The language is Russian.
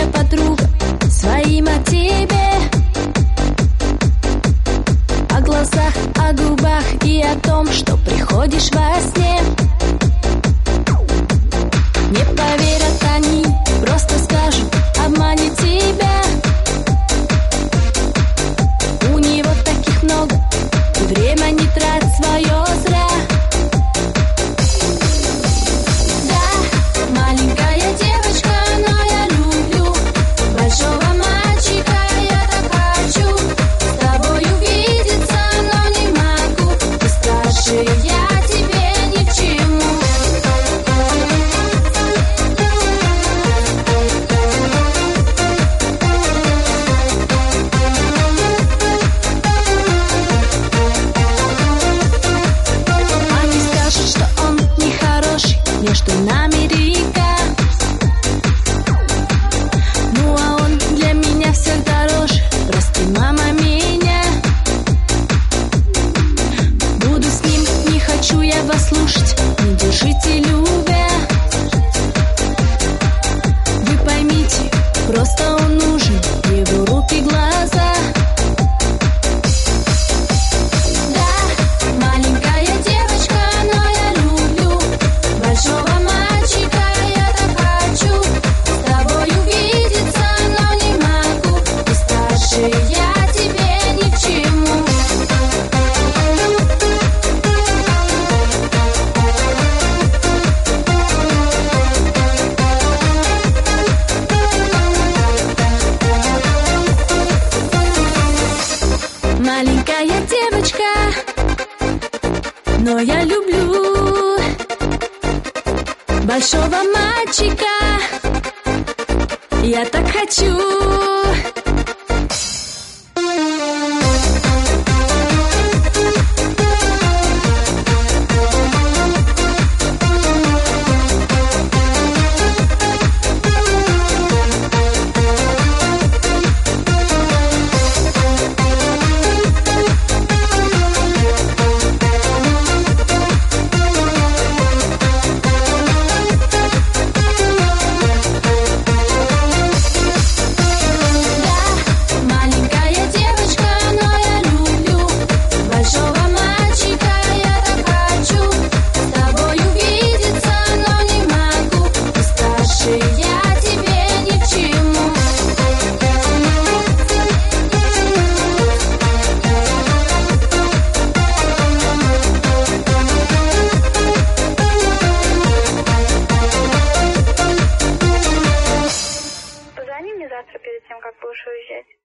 лучшая подруга своим о тебе, о глазах, о губах и о том, что приходишь во сне. Не поверят они, просто скажут, обманет тебя. У него таких много, и время не трать свое зря. Да, маленькая девочка, но я люблю большого мальчика, я так хочу с тобой увидеться, но не могу. Ты старше, я тебе ни к чему. Они скажут, что он нехороший, между нами река. Ну а он для меня всех дороже. Прости, мама, меня. Буду с ним, не хочу я вас слушать. Не держите, любя. Вы поймите, просто он нужен, его руки, глаза. Да, маленькая девочка, но я люблю большого мальчика, я так хочу с тобой увидеться, но не могу. Ты старше, я тебе ни к чему. Маленькая девочка, но я люблю большого мальчика, я так хочу.